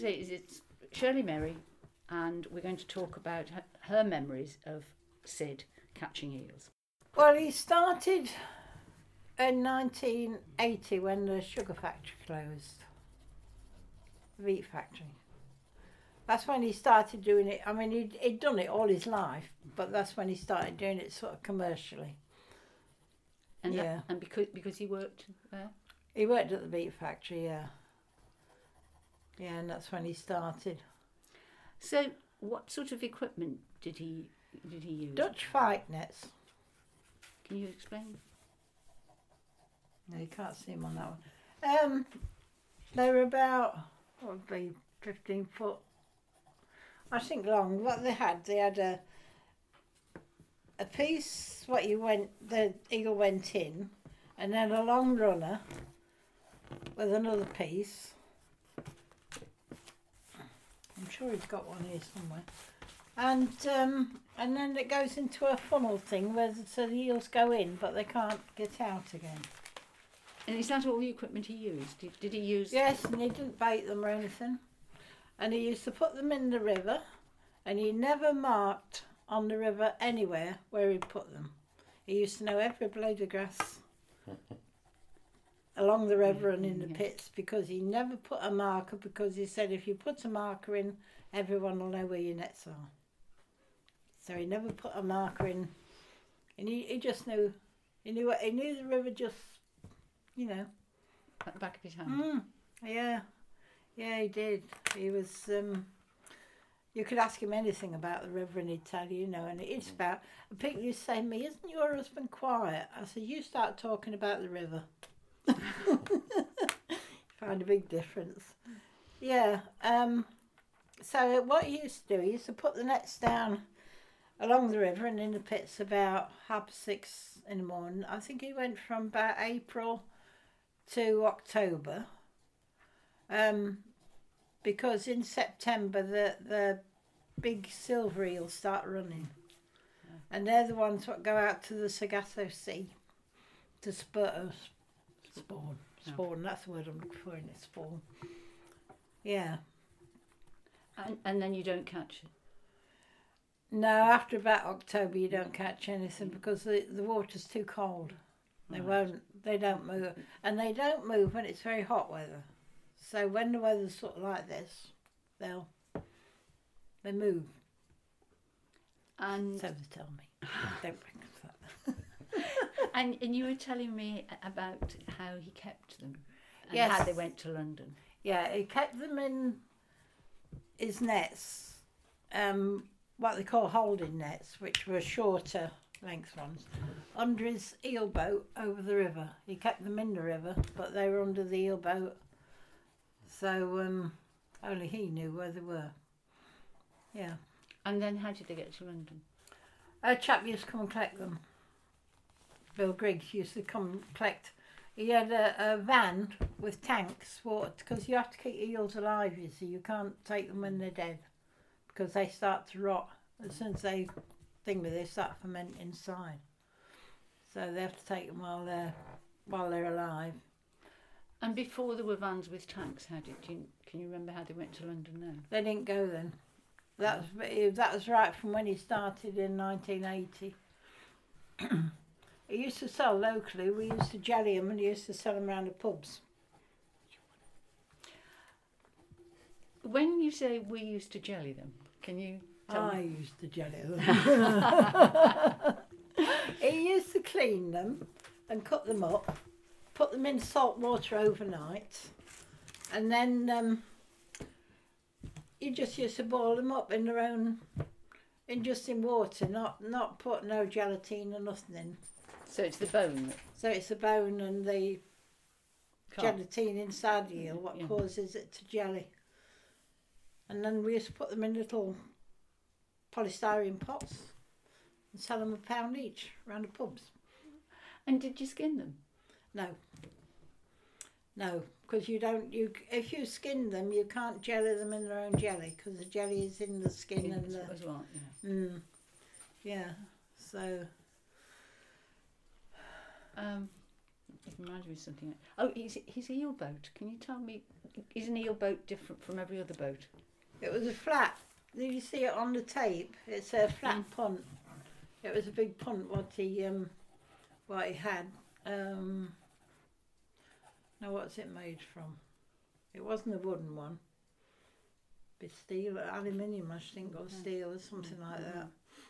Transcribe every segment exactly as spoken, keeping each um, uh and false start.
It's Shirley Merry, and we're going to talk about her, her memories of Sid catching eels. Well, he started in nineteen eighty when the sugar factory closed, the wheat factory. That's when he started doing it. I mean, he'd, he'd done it all his life, but that's when he started doing it sort of commercially. And yeah. That, and because because he worked there? He worked at the wheat factory, yeah. Yeah, and that's when he started. So, what sort of equipment did he did he use? Dutch fight nets. Can you explain? No, you can't see them on that one. Um, they were about, what would be, fifteen foot, I think, long. What they had, they had a a piece, what you went, the eagle went in, and then a long runner with another piece. I'm sure he's got one here somewhere. And um, and then it goes into a funnel thing where the, so the eels go in, but they can't get out again. And is that all the equipment he used? Did, did he use... Yes, and he didn't bait them or anything. And he used to put them in the river, and he never marked on the river anywhere where he'd put them. He used to know every blade of grass along the river and in the yes. pits, because he never put a marker, because he said if you put a marker in, everyone will know where your nets are. So he never put a marker in, and he, he just knew, he knew he knew the river just, you know. At the back of his hand? Mm, yeah, yeah, he did. He was, um, you could ask him anything about the river and he'd tell you, you know, and it's about, and people used to say to me, isn't your husband quiet? I said, you start talking about the river. Find a big difference. Yeah, um, so what he used to do, he used to put the nets down along the river and in the pits about half six in the morning. I think he went from about April to October, um, because in September the the big silver eels start running, and they're the ones that go out to the Sargasso Sea to spur, spawn, spawn. That's the word I'm looking for, in it, spawn. Yeah. And and then you don't catch it? No, after about October you don't catch anything because the, the water's too cold. They Right. won't, they don't move. And they don't move when it's very hot weather. So when the weather's sort of like this, they'll, they move. And So they tell me. Don't bring us that. and and you were telling me about how he kept them and Yes. how they went to London. Yeah, he kept them in his nets, um, what they call holding nets, which were shorter length ones, under his eel boat over the river. He kept them in the river, but they were under the eel boat, so um, only he knew where they were. Yeah. And then how did they get to London? A chap used to come and collect them. Bill Griggs used to come and collect. He had a, a van with tanks, because you have to keep eels alive, you see. You can't take them when they're dead, because they start to rot. As soon as they thing with, they start fermenting inside. So they have to take them while they're while they're alive. And before there were vans with tanks, how did you? Can you remember how they went to London then? They didn't go then. That was that was right from when he started in nineteen eighty. He used to sell locally. We used to jelly them and he used to sell them around the pubs. When you say we used to jelly them, can you tell I me? used to jelly them. He used to clean them and cut them up, put them in salt water overnight, and then um, you just used to boil them up in their own, in just in water, not not put no gelatine or nothing in. So it's the bone that So it's the bone and the can't. gelatine inside the eel what Yeah. causes it to jelly. And then we used to put them in little polystyrene pots and sell them a pound each around the pubs. And did you skin them? No. No, because you don't, you if you skin them, you can't jelly them in their own jelly, because the jelly is in the skin and the... As well, yeah. Mm, yeah, so... Um, it reminds me of something. Oh, his, his eel boat. Can you tell me, is an eel boat different from every other boat? It was a flat. Did you see it on the tape? It's a flat Mm. punt. It was a big punt. What he um, what he had. Um, now what's it made from? It wasn't a wooden one. Bit steel, aluminium, I think, or steel, or something like that.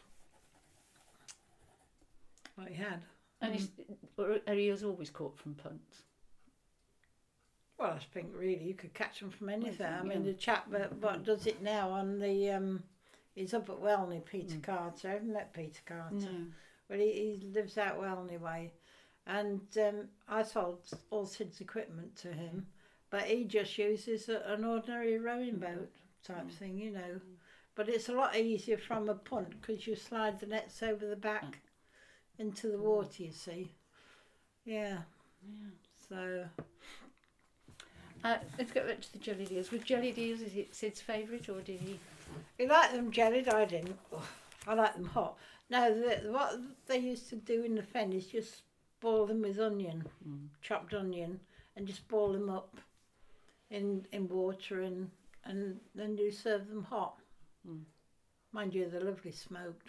What he had. And is, are are eels always caught from punts? Well, I think really you could catch them from anything. I mean, yeah. the chap that what does it now on the um, he's up at Welney, Peter Mm. Carter. I haven't met Peter Carter. No. Well, he, he lives out Welney way, and um, I sold all Sid's equipment to him, but he just uses a, an ordinary rowing boat type Mm. thing, you know. But it's a lot easier from a punt because you slide the nets over the back into the water. You see, yeah. Yeah. So Uh, let's get back to the jelly deals. With jelly deals, is it Sid's favourite, or did he? you like them jellied? I didn't. Ugh, I like them hot. No, the, what they used to do in the fen is just boil them with onion, Mm. chopped onion, and just boil them up in in water, and and then you serve them hot. Mm. Mind you, they're lovely smoked.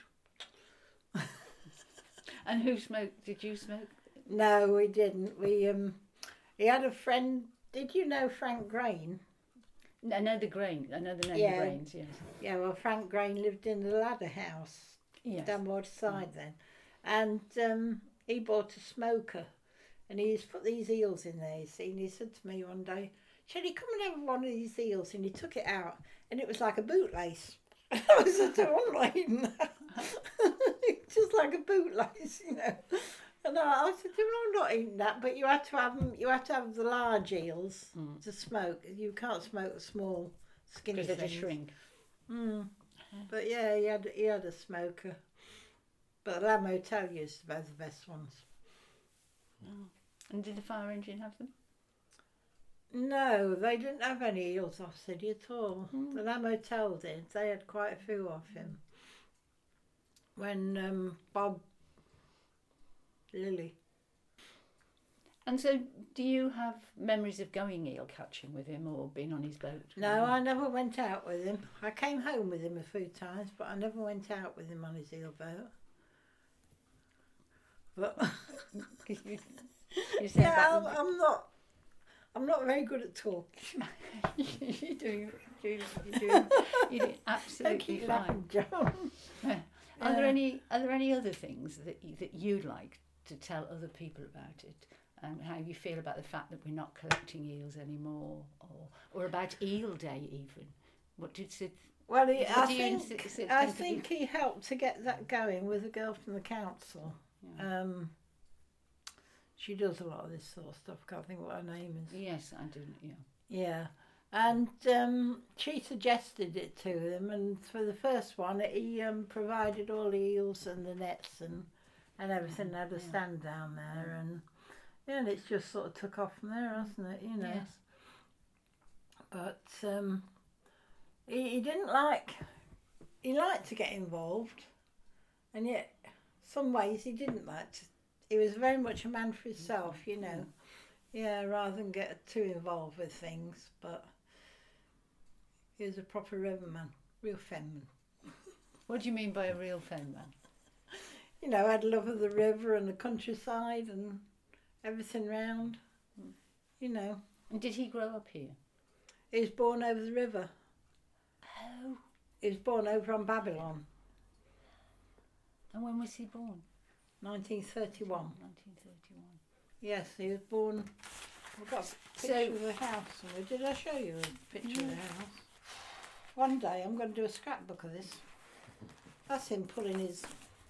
And who smoked? Did you smoke? No, we didn't. We um, he had a friend. Did you know Frank Grain? I know the grain. I know the name Yeah. of grains. Yes. Yeah, well, Frank Grain lived in the ladder house Yes. down Waterside then, and um, he bought a smoker, and he's put these eels in there. You see, and he said to me one day, "Shall come and have one of these eels?" And he took it out, and it was like a bootlace. I said, "I'm not eating that." Just like a bootlace, you know. And I, I said, "Well, I'm not eating that, but you have to have them. You have to have the large eels Mm. to smoke. You can't smoke the small, skinny Because they things." just shrink. Mm. But yeah, he had he had a smoker. But the Lamb Hotel used to be the best ones. Oh. And did the fire engine have them? No, they didn't have any eels off City at all. Mm. The Lamb Hotel did. They had quite a few off him. When um, Bob Lily. And so, do you have memories of going eel catching with him or being on his boat? No, I never went out with him. I came home with him a few times, but I never went out with him on his eel boat. But you, you said yeah, that I'm, was- I'm not. I'm not very good at talking. you're doing, you're doing, you're doing, you're doing Don't absolutely keep fine. laughing, John. Are there Yeah. any are there any other things that you, that you'd like to tell other people about it, and how you feel about the fact that we're not collecting eels anymore, or or about Eel Day even? What did Sid? Well, he, What I do you think ins- Sid I think of think he helped to get that going with a girl from the council. Yeah. Um, she does a lot of this sort of stuff. Can't think what her name is. Yes, I do. Yeah. Yeah, and um, she suggested it to him, and for the first one, he um, provided all the eels and the nets and and everything. They had a Yeah. stand down there, and yeah, and it's just sort of took off from there, hasn't it? You know. Yes. But um, he, he didn't like. He liked to get involved, and yet some ways he didn't like to. He was very much a man for himself, you know. Yeah, rather than get too involved with things, but he was a proper riverman, real fenman. What do you mean by a real fenman? You know, had love of the river and the countryside and everything round. You know, And did he grow up here? he was born over the river. Oh. He was born over on Babylon, And when was he born? nineteen thirty-one. nineteen thirty-one. Yes, he was born. I've got a picture So- of the house somewhere. Did I show you a picture of the No. house? One day I'm going to do a scrapbook of this. That's him pulling his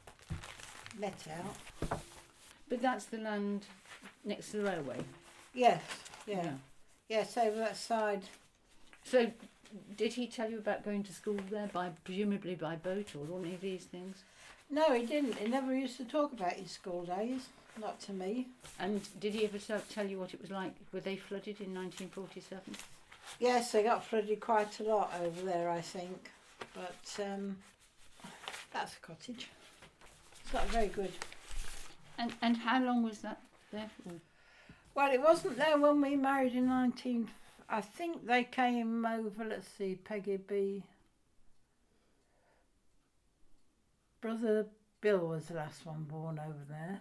net out. But that's the land next to the railway. Yes, yeah. Yes, over that side. So, did he tell you about going to school there by presumably by boat or any of these things? No, he didn't. He never used to talk about his school days. Not to me. And did he ever tell tell you what it was like? Were they flooded in nineteen forty-seven? Yes, they got flooded quite a lot over there, I think. But um, that's a cottage. It's not very good. And and how long was that there for? Well, it wasn't there when we married in nineteen. I think they came over. Let's see, Peggy B. Brother Bill was the last one born over there.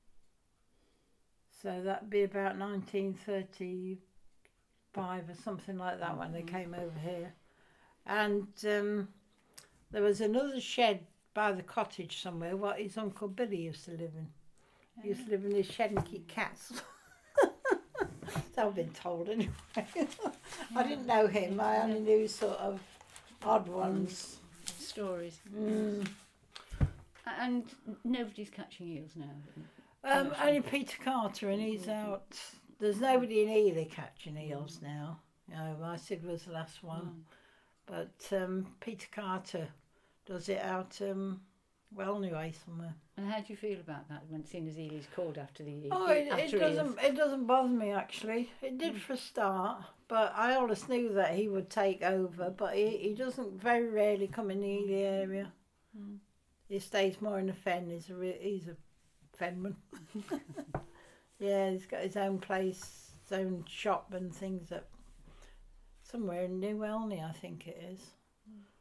So that'd be about nineteen thirty-five or something like that when they came over here. And um, there was another shed by the cottage somewhere what his Uncle Billy used to live in. He used to live in his shed and keep cats. So I've been told anyway. I didn't know him, I only knew sort of odd ones. Stories. Mm. And nobody's catching eels now. Um, only Peter Carter, and he's out. There's nobody in Ely catching eels now. You know, my Sid was the last one. But um, Peter Carter does it out, um, well, anyway, somewhere. And how do you feel about that when seeing as Ely's called after the eel? Oh, it, after it doesn't. eels? It doesn't bother me actually. It did Mm. for a start, but I always knew that he would take over. But he, he doesn't very rarely come in the Ely area. Mm. He stays more in the fen. He's a re- he's a fenman. Yeah, he's got his own place, his own shop and things up somewhere in New Elney, I think it is.